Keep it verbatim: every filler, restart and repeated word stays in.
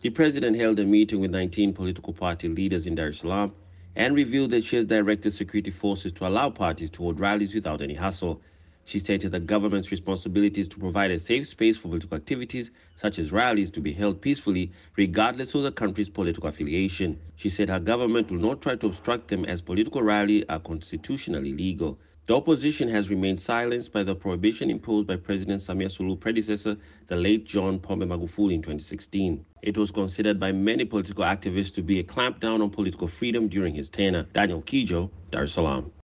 The president held a meeting with nineteen political party leaders in Dar es Salaam and revealed that she has directed security forces to allow parties to hold rallies without any hassle. She stated the government's responsibility is to provide a safe space for political activities, such as rallies, to be held peacefully, regardless of the country's political affiliation. She said her government will not try to obstruct them as political rallies are constitutionally legal. The opposition has remained silenced by the prohibition imposed by President Samia Suluhu's predecessor, the late John Pombe Magufuli, in twenty sixteen. It was considered by many political activists to be a clampdown on political freedom during his tenure. Daniel Kijo, Dar es Salaam.